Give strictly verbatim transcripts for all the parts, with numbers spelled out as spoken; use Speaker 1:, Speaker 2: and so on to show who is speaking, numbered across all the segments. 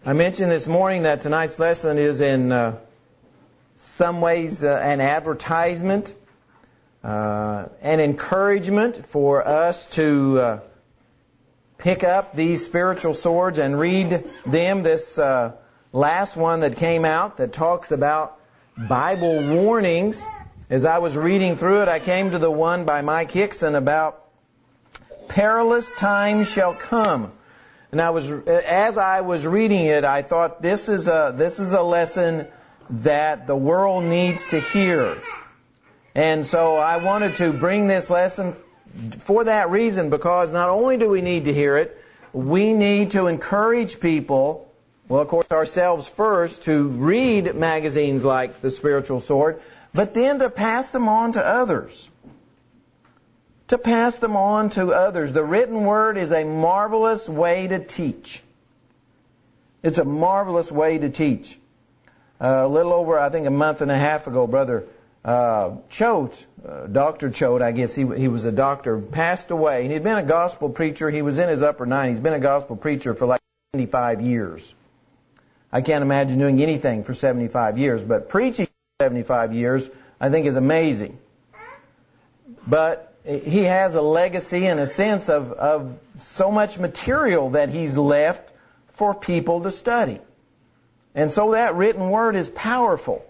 Speaker 1: I mentioned this morning that tonight's lesson is in uh, some ways uh, an advertisement, uh, an encouragement for us to uh, pick up these spiritual swords and read them. This uh, last one that came out that talks about Bible warnings. As I was reading through it, I came to the one by Mike Hickson about perilous times shall come. And I was, as I was reading it, I thought this is a this is a lesson that the world needs to hear. And so I wanted to bring this lesson for that reason, because not only do we need to hear it, we need to encourage people, well, of course, ourselves first, to read magazines like The Spiritual Sword, but then to pass them on to others. To pass them on to others. The written word is a marvelous way to teach. It's a marvelous way to teach. Uh, a little over, I think, a month and a half ago, Brother uh, Choate, uh, Doctor Choate, I guess he he was a doctor, passed away. And he'd been a gospel preacher. He was in his upper nineties. He's been a gospel preacher for like seventy-five years. I can't imagine doing anything for seventy-five years, but preaching for seventy-five years, I think, is amazing. But he has a legacy in a sense of, of so much material that he's left for people to study. And so that written word is powerful.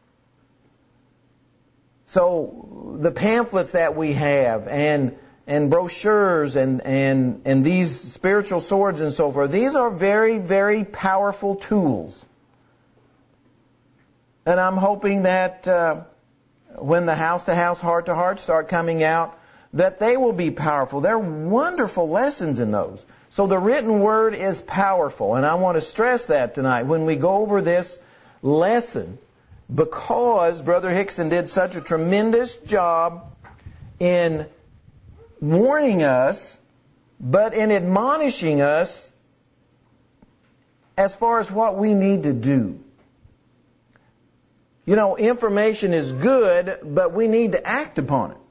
Speaker 1: So the pamphlets that we have and and brochures and, and, and these spiritual swords and so forth, these are very, very powerful tools. And I'm hoping that uh, when the house-to-house, heart-to-heart start coming out, that they will be powerful. There are wonderful lessons in those. So the written word is powerful, and I want to stress that tonight when we go over this lesson, because Brother Hickson did such a tremendous job in warning us, but in admonishing us as far as what we need to do. You know, information is good, but we need to act upon it.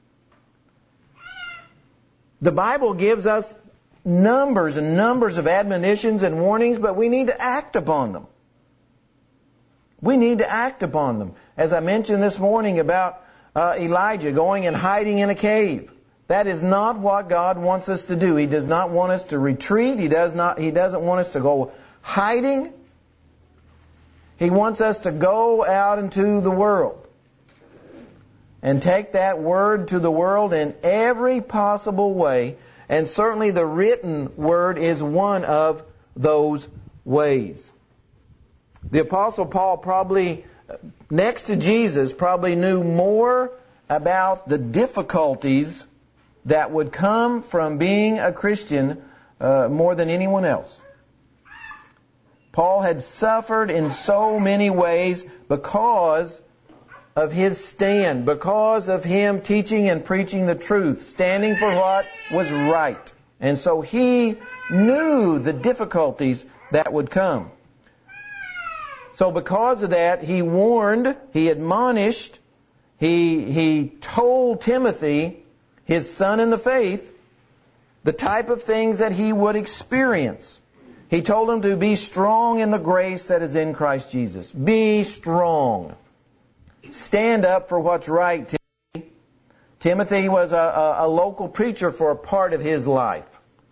Speaker 1: The Bible gives us numbers and numbers of admonitions and warnings, but we need to act upon them. We need to act upon them. As I mentioned this morning about uh, Elijah going and hiding in a cave. That is not what God wants us to do. He does not want us to retreat. He does not. He doesn't want us to go hiding. He wants us to go out into the world and take that word to the world in every possible way. And certainly the written word is one of those ways. The Apostle Paul probably, next to Jesus, probably knew more about the difficulties that would come from being a Christian uh, more than anyone else. Paul had suffered in so many ways because of his stand, because of him teaching and preaching the truth, standing for what was right. And so he knew the difficulties that would come. So because of that, he warned, he admonished, he, he told Timothy, his son in the faith, the type of things that he would experience. He told him to be strong in the grace that is in Christ Jesus. Be strong. Stand up for what's right, Timothy. Timothy was a, a, a local preacher for a part of his life.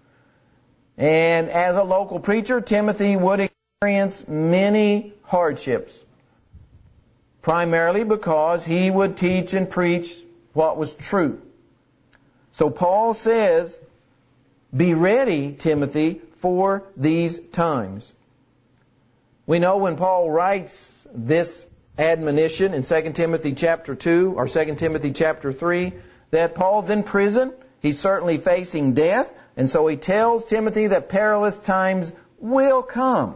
Speaker 1: And as a local preacher, Timothy would experience many hardships. Primarily because he would teach and preach what was true. So Paul says, be ready, Timothy, for these times. We know when Paul writes this admonition in Second Timothy chapter two or Second Timothy chapter three that Paul's in prison. He's certainly facing death, and so he tells Timothy that perilous times will come.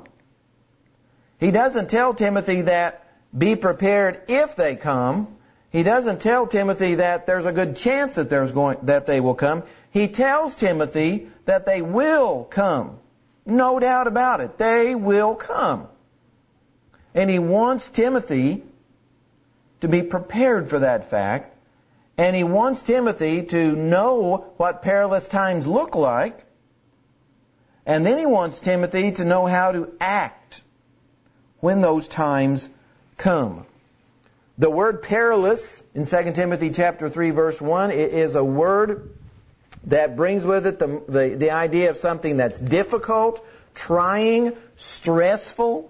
Speaker 1: He doesn't tell Timothy that be prepared if they come. He doesn't tell Timothy that there's a good chance that there's going that they will come. He tells Timothy that they will come. No doubt about it. They will come. And he wants Timothy to be prepared for that fact. And he wants Timothy to know what perilous times look like. And then he wants Timothy to know how to act when those times come. The word perilous in Second Timothy chapter three verse one is a word that brings with it the, the, the idea of something that's difficult, trying, stressful.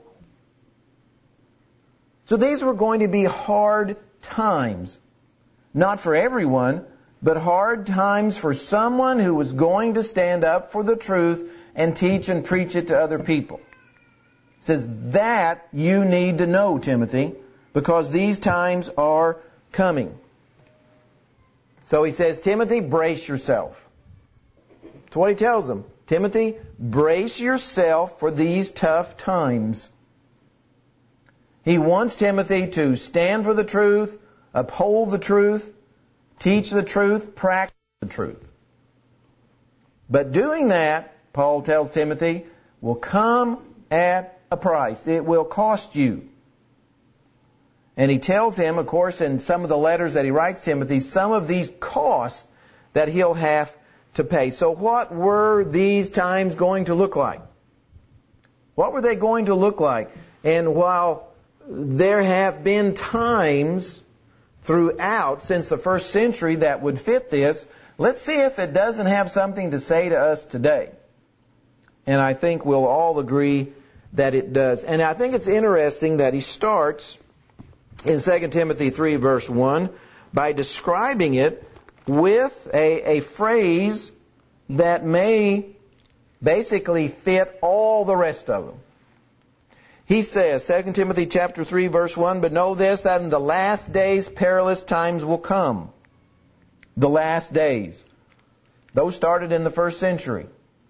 Speaker 1: So these were going to be hard times. Not for everyone, but hard times for someone who was going to stand up for the truth and teach and preach it to other people. It says that you need to know, Timothy, because these times are coming. So he says, Timothy, brace yourself. That's what he tells them. Timothy, brace yourself for these tough times. He wants Timothy to stand for the truth, uphold the truth, teach the truth, practice the truth. But doing that, Paul tells Timothy, will come at a price. It will cost you. And he tells him, of course, in some of the letters that he writes Timothy, some of these costs that he'll have to pay. So what were these times going to look like? What were they going to look like? And while there have been times throughout since the first century that would fit this, let's see if it doesn't have something to say to us today. And I think we'll all agree that it does. And I think it's interesting that he starts in Second Timothy three verse one by describing it with a, a phrase that may basically fit all the rest of them. He says, Second Timothy chapter three verse one, but know this, that in the last days perilous times will come. The last days. Those started in the first century.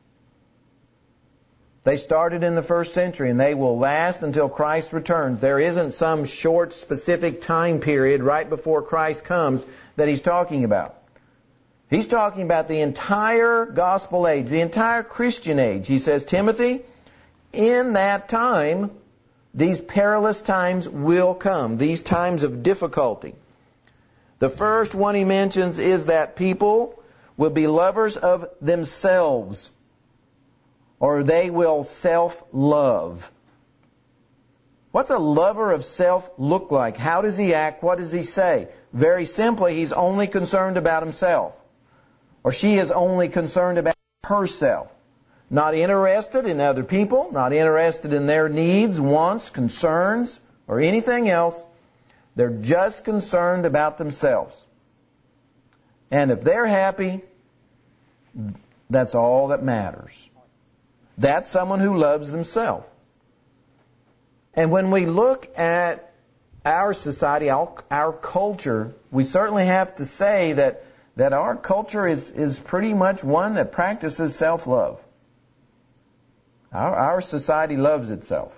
Speaker 1: They started in the first century, and they will last until Christ returns. There isn't some short, specific time period right before Christ comes that he's talking about. He's talking about the entire gospel age, the entire Christian age. He says, Timothy, in that time, these perilous times will come, these times of difficulty. The first one he mentions is that people will be lovers of themselves, or they will self-love. What's a lover of self look like? How does he act? What does he say? Very simply, he's only concerned about himself. Or she is only concerned about herself. Not interested in other people, not interested in their needs, wants, concerns, or anything else. They're just concerned about themselves. And if they're happy, that's all that matters. That's someone who loves themselves. And when we look at our society, our, our culture, we certainly have to say that, that our culture is, is pretty much one that practices self-love. Our, our society loves itself.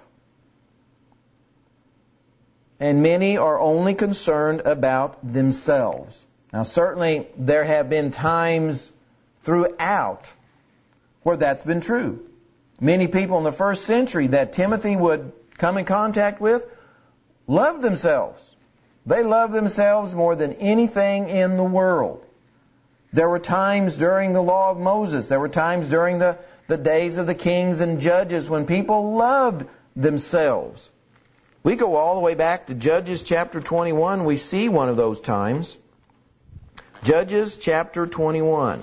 Speaker 1: And many are only concerned about themselves. Now certainly there have been times throughout where that's been true. Many people in the first century that Timothy would come in contact with loved themselves. They loved themselves more than anything in the world. There were times during the law of Moses, there were times during the, the days of the kings and judges when people loved themselves. We go all the way back to Judges chapter twenty-one. We see one of those times. Judges chapter twenty-one.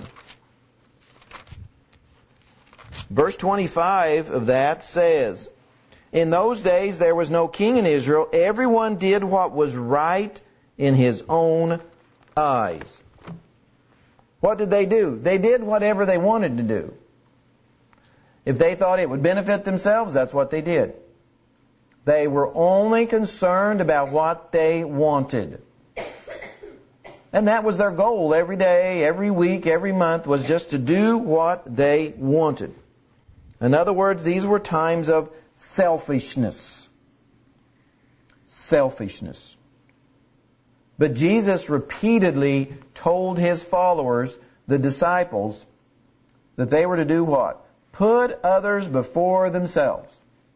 Speaker 1: Verse twenty-five of that says, in those days there was no king in Israel. Everyone did what was right in his own eyes. What did they do? They did whatever they wanted to do. If they thought it would benefit themselves, that's what they did. They were only concerned about what they wanted. And that was their goal every day, every week, every month, was just to do what they wanted. In other words, these were times of selfishness. Selfishness. But Jesus repeatedly told his followers, the disciples, that they were to do what? Put others before themselves.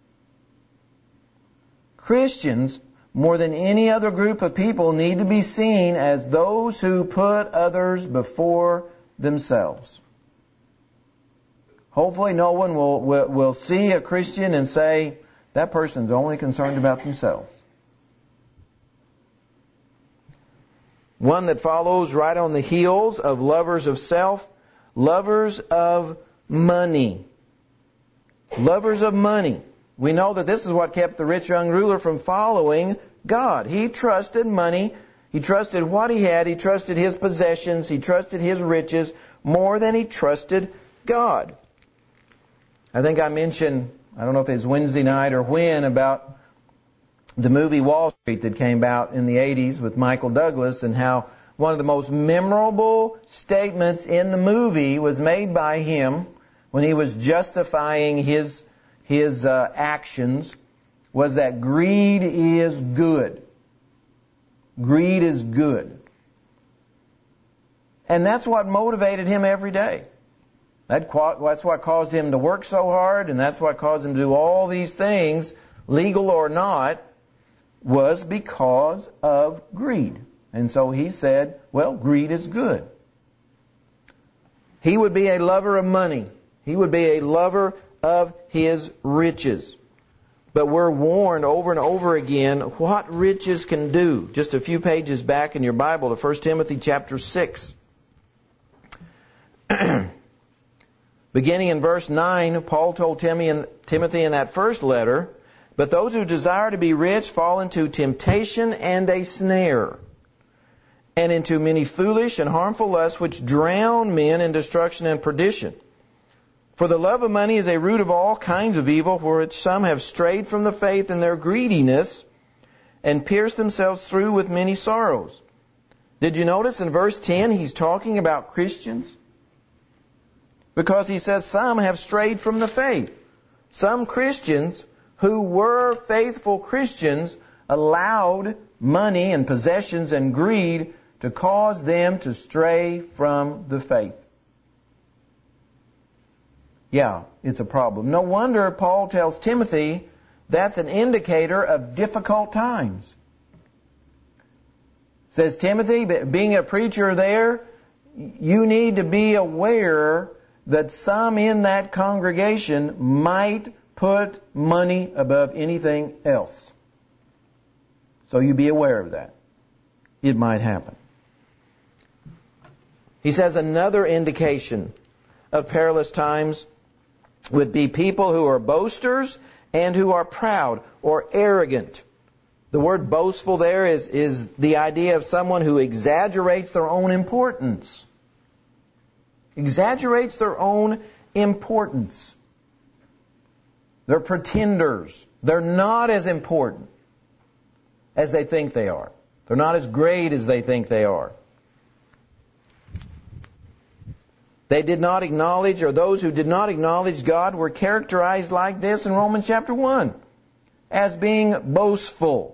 Speaker 1: Christians, more than any other group of people, need to be seen as those who put others before themselves. Hopefully no one will, will, will see a Christian and say, that person's only concerned about themselves. One that follows right on the heels of lovers of self, lovers of money. Lovers of money. We know that this is what kept the rich young ruler from following God. He trusted money. He trusted what he had. He trusted his possessions. He trusted his riches more than he trusted God. I think I mentioned, I don't know if it was Wednesday night or when, about the movie Wall Street that came out in the eighties with Michael Douglas, and how one of the most memorable statements in the movie was made by him when he was justifying his his uh, actions, was that greed is good. Greed is good. And that's what motivated him every day. That, that's what caused him to work so hard, and that's what caused him to do all these things, legal or not, was because of greed. And so he said, well, greed is good. He would be a lover of money. He would be a lover of his riches. But we're warned over and over again what riches can do. Just a few pages back in your Bible to First Timothy chapter six. Beginning in verse nine, Paul told Timothy in that first letter, but those who desire to be rich fall into temptation and a snare, and into many foolish and harmful lusts which drown men in destruction and perdition. For the love of money is a root of all kinds of evil, for which some have strayed from the faith in their greediness, and pierced themselves through with many sorrows. Did you notice in verse ten he's talking about Christians? Because he says some have strayed from the faith. Some Christians who were faithful Christians allowed money and possessions and greed to cause them to stray from the faith. Yeah, it's a problem. No wonder Paul tells Timothy that's an indicator of difficult times. Says Timothy, being a preacher there, you need to be aware that some in that congregation might put money above anything else. So you be aware of that. It might happen. He says another indication of perilous times would be people who are boasters and who are proud or arrogant. The word boastful there is, is the idea of someone who exaggerates their own importance. Exaggerates their own importance. They're pretenders. They're not as important as they think they are. They're not as great as they think they are. They did not acknowledge, or those who did not acknowledge God were characterized like this in Romans chapter one, as being boastful,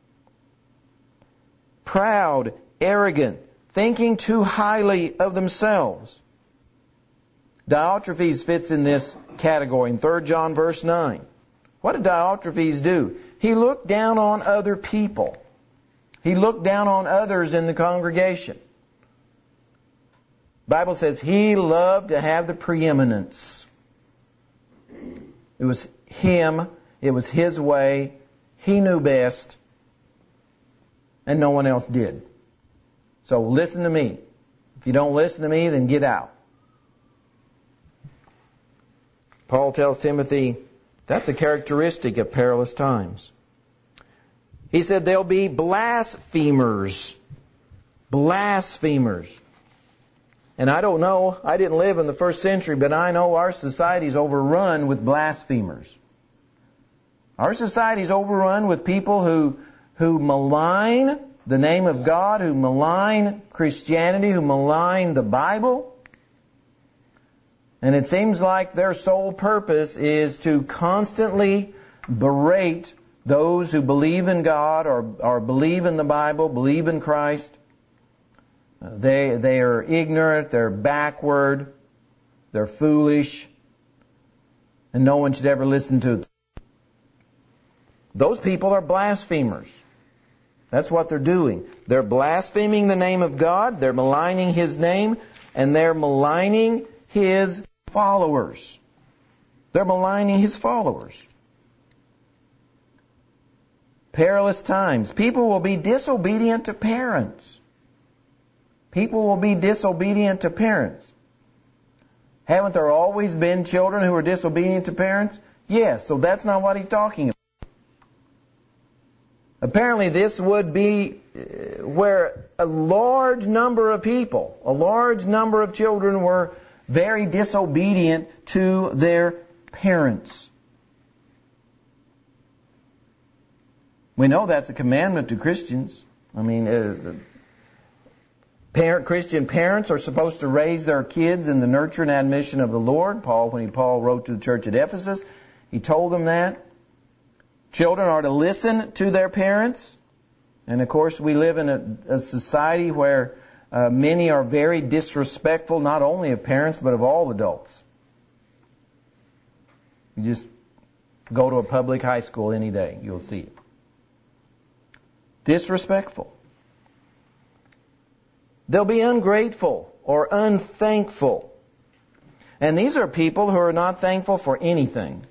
Speaker 1: proud, arrogant, thinking too highly of themselves. Diotrephes fits in this category in Third John verse nine. What did Diotrephes do? He looked down on other people. He looked down on others in the congregation. The Bible says he loved to have the preeminence. It was him. It was his way. He knew best. And no one else did. So listen to me. If you don't listen to me, then get out. Paul tells Timothy that's a characteristic of perilous times. He said there'll be blasphemers. Blasphemers. And I don't know, I didn't live in the first century, but I know our society's overrun with blasphemers. Our society's overrun with people who, who malign the name of God, who malign Christianity, who malign the Bible. And it seems like their sole purpose is to constantly berate those who believe in God or, or believe in the Bible, believe in Christ. They, they are ignorant, they're backward, they're foolish, and no one should ever listen to them. Those people are blasphemers. That's what they're doing. They're blaspheming the name of God, they're maligning His name, and they're maligning His followers. They're maligning His followers. Perilous times. People will be disobedient to parents. People will be disobedient to parents. Haven't there always been children who are disobedient to parents? Yes, so that's not what He's talking about. Apparently this would be where a large number of people, a large number of children were very disobedient to their parents. We know that's a commandment to Christians. I mean, uh, parent, Christian parents are supposed to raise their kids in the nurture and admonition of the Lord. Paul, when he, Paul wrote to the church at Ephesus, he told them that. Children are to listen to their parents. And of course, we live in a, a society where uh, many are very disrespectful, not only of parents, but of all adults. You just go to a public high school any day, you'll see it. Disrespectful. They'll be ungrateful or unthankful. And these are people who are not thankful for anything.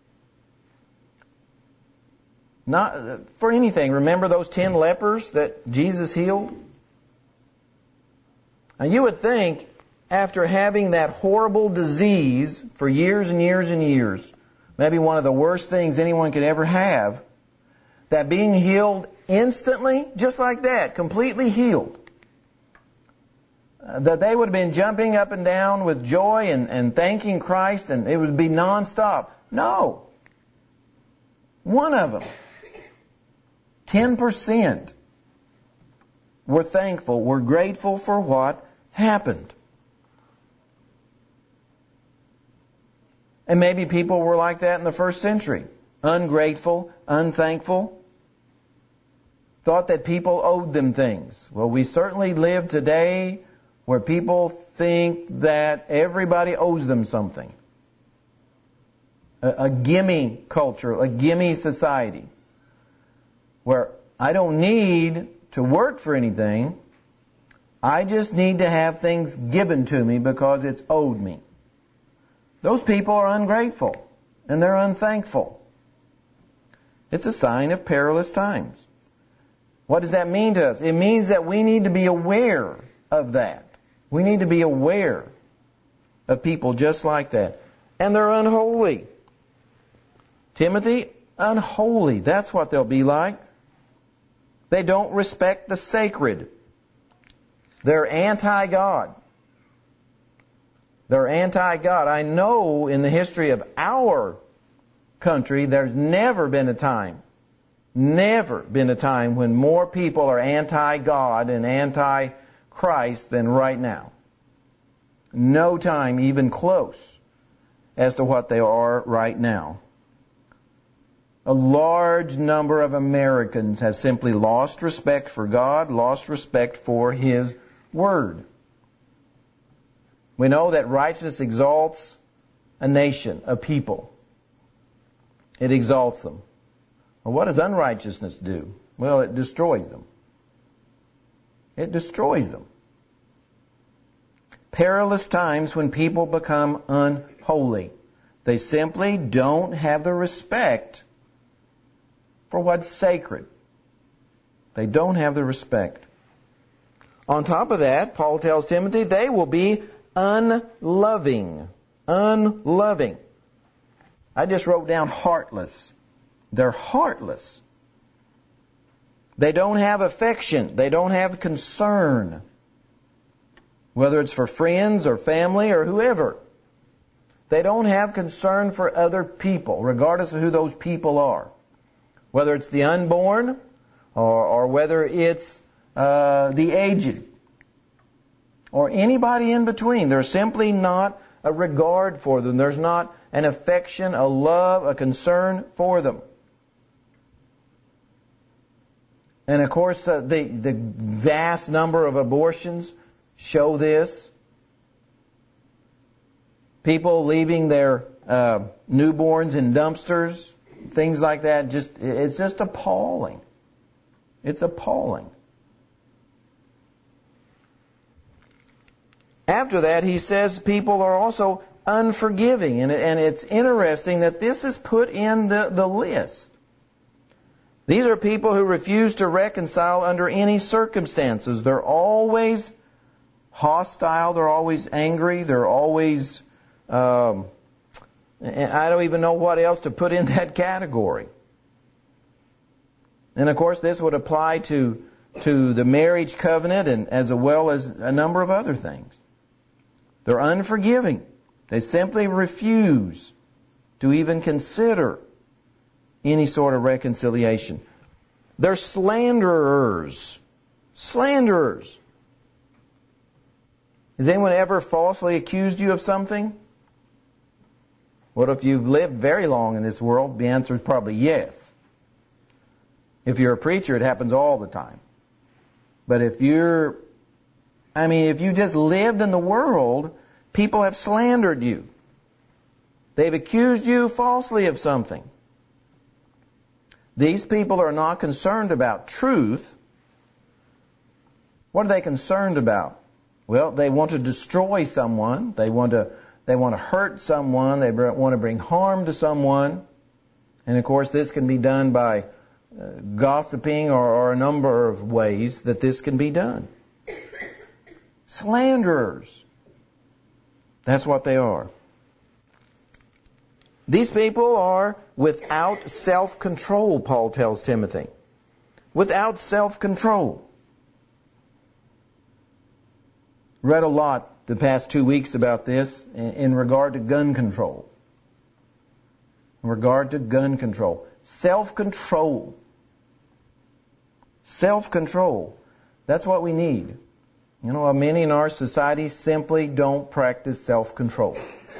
Speaker 1: Not for anything. Remember those ten lepers that Jesus healed? And you would think, after having that horrible disease for years and years and years, maybe one of the worst things anyone could ever have, that being healed instantly, just like that, completely healed, uh, that they would have been jumping up and down with joy and, and thanking Christ, and it would be nonstop. No. One of them, ten percent, were thankful, were grateful for what happened. And maybe people were like that in the first century. Ungrateful, unthankful. Thought that people owed them things. Well, we certainly live today where people think that everybody owes them something. A, a gimme culture, a gimme society, where I don't need to work for anything. I just need to have things given to me because it's owed me. Those people are ungrateful and they're unthankful. It's a sign of perilous times. What does that mean to us? It means that we need to be aware of that. We need to be aware of people just like that. And they're unholy. Timothy, unholy. That's what they'll be like. They don't respect the sacred. They're anti-God. They're anti-God. I know in the history of our country, there's never been a time, never been a time when more people are anti-God and anti-Christ than right now. No time even close as to what they are right now. A large number of Americans has simply lost respect for God, lost respect for His Word. We know that righteousness exalts a nation, a people. It exalts them. Well, what does unrighteousness do? Well, it destroys them. It destroys them. Perilous times when people become unholy. They simply don't have the respect for what's sacred. They don't have the respect. On top of that, Paul tells Timothy, they will be unloving. Unloving. I just wrote down heartless. They're heartless. They don't have affection. They don't have concern. Whether it's for friends or family or whoever. They don't have concern for other people, regardless of who those people are. Whether it's the unborn or, or whether it's uh, the aged or anybody in between. There's simply not a regard for them. There's not an affection, a love, a concern for them. And of course, uh, the, the vast number of abortions show this. People leaving their uh, newborns in dumpsters, things like that. Just it's just appalling. It's appalling. After that, he says people are also unforgiving. And, and it's interesting that this is put in the, the list. These are people who refuse to reconcile under any circumstances. They're always hostile. They're always angry. They're always, um, I don't even know what else to put in that category. And of course, this would apply to to the marriage covenant and as well as a number of other things. They're unforgiving. They simply refuse to even consider any sort of reconciliation. They're slanderers. Slanderers. Has anyone ever falsely accused you of something? What if you've lived very long in this world? The answer is probably yes. If you're a preacher, it happens all the time. But if you're, I mean, if you just lived in the world, people have slandered you. They've accused you falsely of something. These people are not concerned about truth. What are they concerned about? Well, they want to destroy someone. They want to, they want to hurt someone. They want to bring harm to someone. And of course, this can be done by Uh, gossiping or, or a number of ways that this can be done. Slanderers. That's what they are. These people are without self-control, Paul tells Timothy. Without self-control. Read a lot the past two weeks about this in, in regard to gun control. In regard to gun control. Self-control. Self-control. That's what we need. You know, many in our society simply don't practice self-control.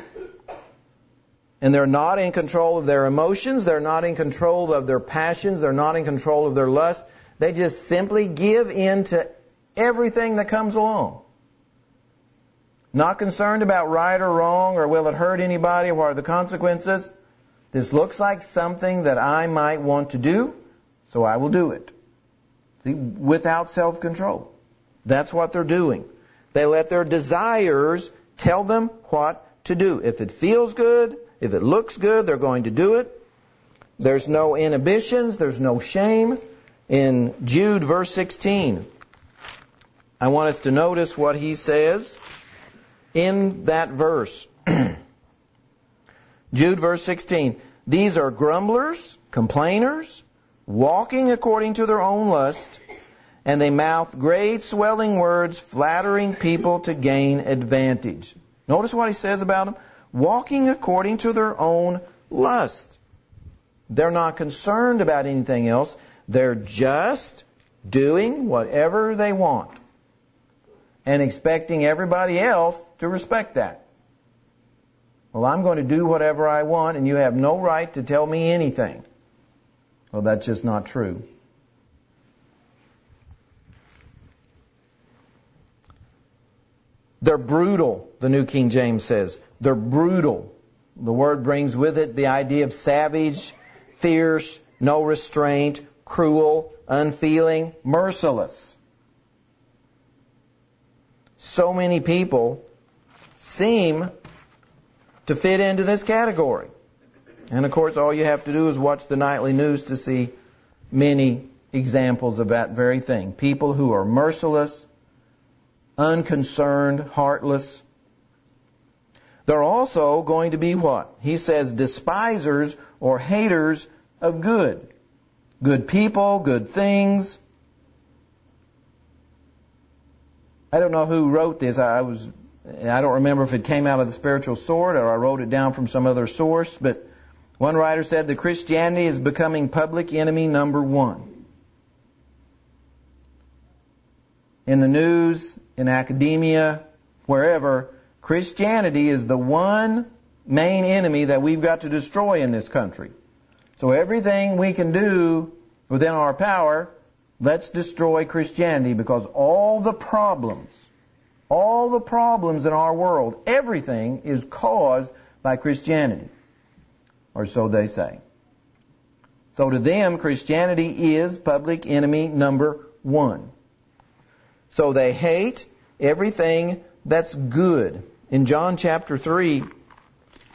Speaker 1: And they're not in control of their emotions. They're not in control of their passions. They're not in control of their lust. They just simply give in to everything that comes along. Not concerned about right or wrong or will it hurt anybody or what are the consequences. This looks like something that I might want to do, so I will do it. See, without self-control. That's what they're doing. They let their desires tell them what to do. If it feels good, if it looks good, they're going to do it. There's no inhibitions, there's no shame. In Jude verse sixteen, I want us to notice what he says in that verse. Jude verse sixteen. These are grumblers, complainers, walking according to their own lust, and they mouth great swelling words, flattering people to gain advantage. Notice what he says about them. Walking according to their own lust. They're not concerned about anything else. They're just doing whatever they want and expecting everybody else to respect that. Well, I'm going to do whatever I want and you have no right to tell me anything. Well, that's just not true. They're brutal, the New King James says. They're brutal. The word brings with it the idea of savage, fierce, no restraint, cruel, unfeeling, merciless. So many people seem to fit into this category. And of course, all you have to do is watch the nightly news to see many examples of that very thing. People who are merciless, unconcerned, heartless. They're also going to be what? He says despisers or haters of good. Good people, good things. I don't know who wrote this. I was, I don't remember if it came out of the Spiritual Sword or I wrote it down from some other source, but one writer said that Christianity is becoming public enemy number one. In the news, in academia, wherever, Christianity is the one main enemy that we've got to destroy in this country. So everything we can do within our power, let's destroy Christianity, because all the problems, all the problems in our world, everything is caused by Christianity. Or so they say. So to them, Christianity is public enemy number one. So they hate everything that's good. In John chapter three,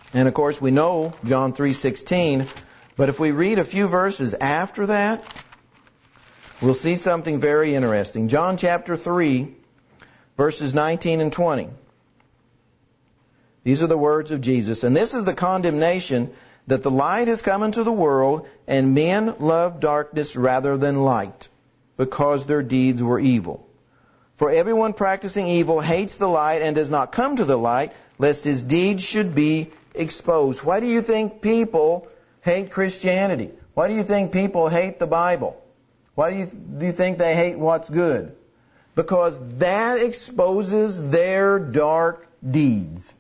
Speaker 1: And of course we know John three sixteen, but if we read a few verses after that, we'll see something very interesting. John chapter three, verses nineteen and twenty. These are the words of Jesus. And this is the condemnation, that the light has come into the world, and men love darkness rather than light, because their deeds were evil. For everyone practicing evil hates the light and does not come to the light, lest his deeds should be exposed. Why do you think people hate Christianity? Why do you think people hate the Bible? Why do you, do you think they hate what's good? Because that exposes their dark deeds.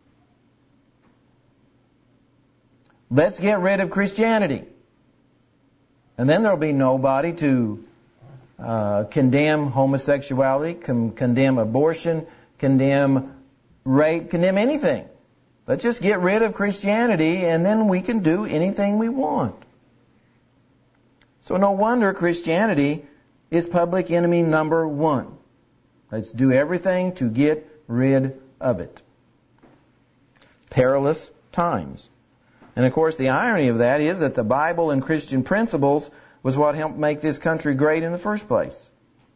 Speaker 1: Let's get rid of Christianity. And then there'll be nobody to uh, condemn homosexuality, con- condemn abortion, condemn rape, condemn anything. Let's just get rid of Christianity, and then we can do anything we want. So no wonder Christianity is public enemy number one. Let's do everything to get rid of it. Perilous times. And of course the irony of that is that the Bible and Christian principles was what helped make this country great in the first place.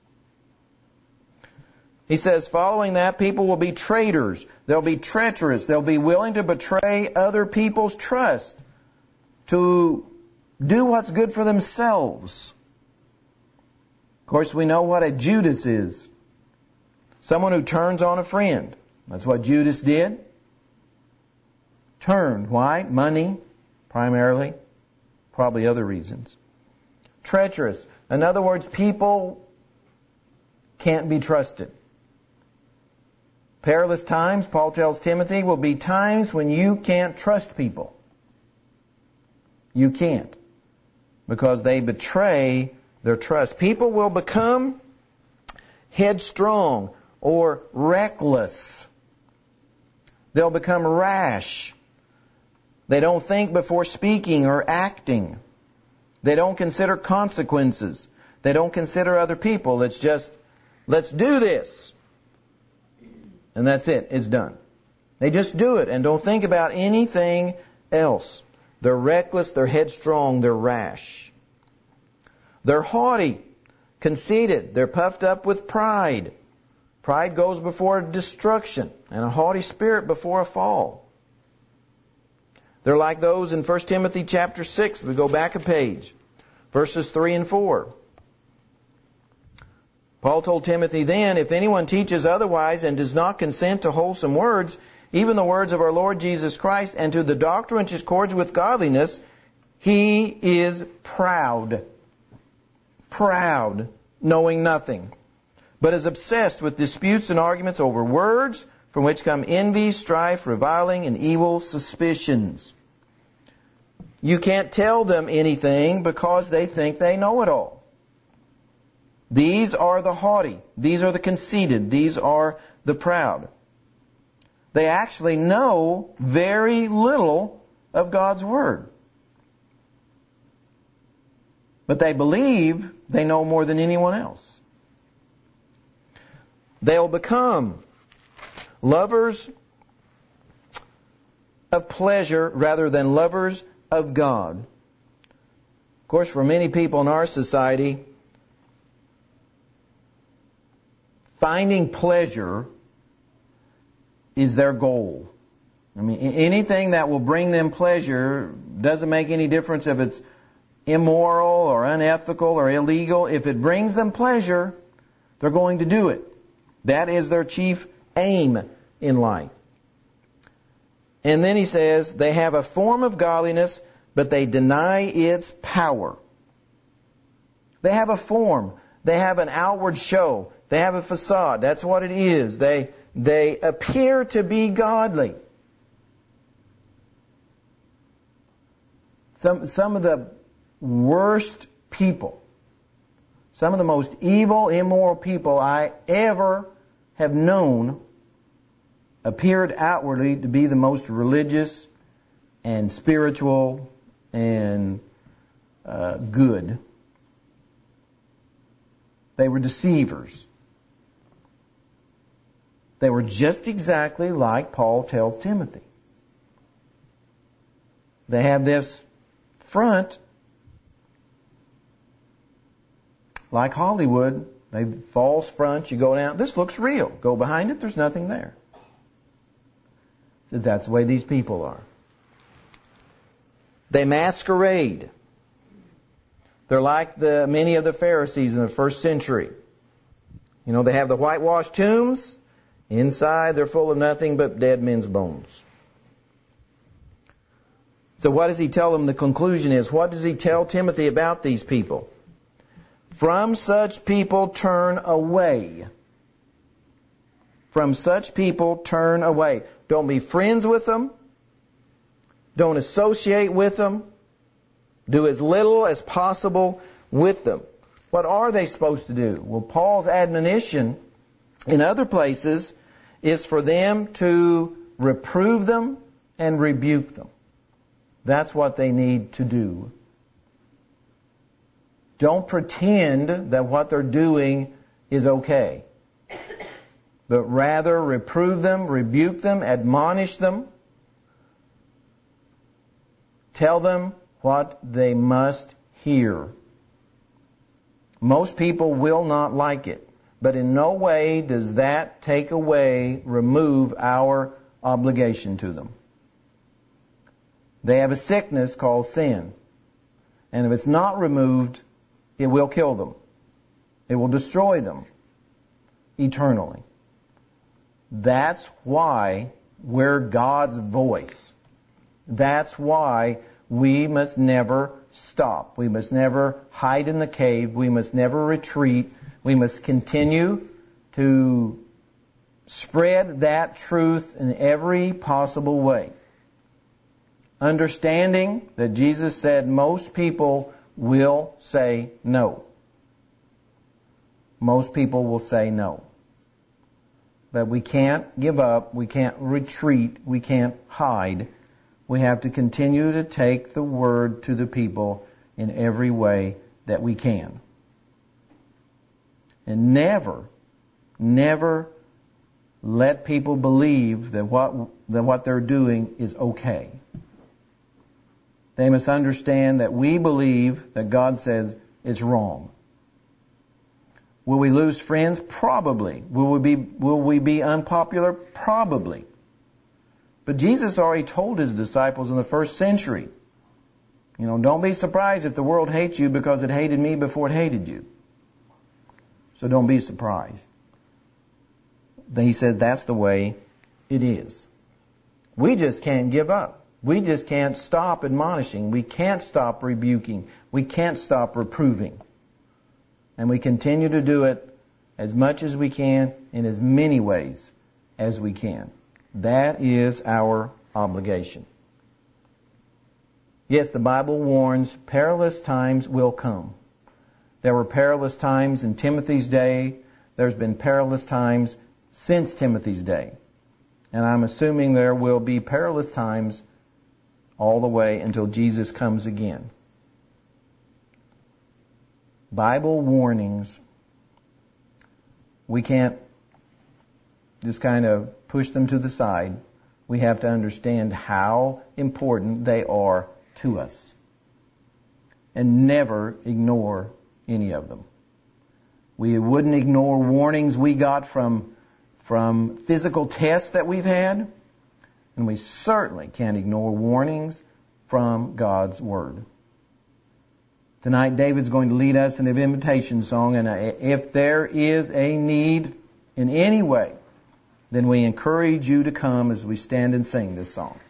Speaker 1: He says, following that, people will be traitors. They'll be treacherous. They'll be willing to betray other people's trust, to do what's good for themselves. Of course, we know what a Judas is. Someone who turns on a friend. That's what Judas did. Turned. Why? Money, primarily. Probably other reasons. Treacherous. In other words, people can't be trusted. Perilous times, Paul tells Timothy, will be times when you can't trust people. You can't. Because they betray their trust. People will become headstrong or reckless. They'll become rash. They don't think before speaking or acting. They don't consider consequences. They don't consider other people. It's just, let's do this. And that's it. It's done. They just do it and don't think about anything else. They're reckless, they're headstrong, they're rash. They're haughty, conceited, they're puffed up with pride. Pride goes before destruction, and a haughty spirit before a fall. They're like those in First Timothy chapter six. We go back a page. Verses three and four. Paul told Timothy then, if anyone teaches otherwise and does not consent to wholesome words, even the words of our Lord Jesus Christ, and to the doctrine which accords with godliness, he is proud. Proud, knowing nothing, but is obsessed with disputes and arguments over words, from which come envy, strife, reviling, and evil suspicions. You can't tell them anything because they think they know it all. These are the haughty. These are the conceited. These are the proud. They actually know very little of God's Word. But they believe they know more than anyone else. They'll become lovers of pleasure rather than lovers of God. Of course, for many people in our society, finding pleasure is their goal. I mean, anything that will bring them pleasure doesn't make any difference if it's immoral or unethical or illegal. If it brings them pleasure, they're going to do it. That is their chief aim in life. And then he says, they have a form of godliness, but they deny its power. They have a form. They have an outward show. They have a facade. That's what it is. They, they appear to be godly. Some, some of the worst people, some of the most evil, immoral people I ever have known appeared outwardly to be the most religious and spiritual and uh, good. They were deceivers. They were just exactly like Paul tells Timothy. They have this front, like Hollywood. They false front. You go down. This looks real. Go behind it. There's nothing there. That's the way these people are. They masquerade. They're like the many of the Pharisees in the first century. You know, they have the whitewashed tombs. Inside, they're full of nothing but dead men's bones. So what does he tell them? The conclusion is, what does he tell Timothy about these people? From such people turn away. From such people turn away. Don't be friends with them. Don't associate with them. Do as little as possible with them. What are they supposed to do? Well, Paul's admonition in other places is for them to reprove them and rebuke them. That's what they need to do. Don't pretend that what they're doing is okay, but rather reprove them, rebuke them, admonish them. Tell them what they must hear. Most people will not like it, but in no way does that take away, remove our obligation to them. They have a sickness called sin, and if it's not removed, it will kill them. It will destroy them eternally. That's why we're God's voice. That's why we must never stop. We must never hide in the cave. We must never retreat. We must continue to spread that truth in every possible way. Understanding that Jesus said most people will say no. Most people will say no. But we can't give up. We can't retreat. We can't hide. We have to continue to take the word to the people in every way that we can. And never, never let people believe that what, that what they're doing is okay. They must understand that we believe that God says it's wrong. Will we lose friends? Probably. Will we be, will we be unpopular? Probably. But Jesus already told His disciples in the first century, you know, don't be surprised if the world hates you because it hated me before it hated you. So don't be surprised. Then He says that's the way it is. We just can't give up. We just can't stop admonishing. We can't stop rebuking. We can't stop reproving. And we continue to do it as much as we can in as many ways as we can. That is our obligation. Yes, the Bible warns perilous times will come. There were perilous times in Timothy's day. There's been perilous times since Timothy's day. And I'm assuming there will be perilous times all the way until Jesus comes again. Bible warnings, we can't just kind of push them to the side. We have to understand how important they are to us. And never ignore any of them. We wouldn't ignore warnings we got from, from physical tests that we've had. And we certainly can't ignore warnings from God's Word. Tonight, David's going to lead us in an invitation song, and if there is a need in any way, then we encourage you to come as we stand and sing this song.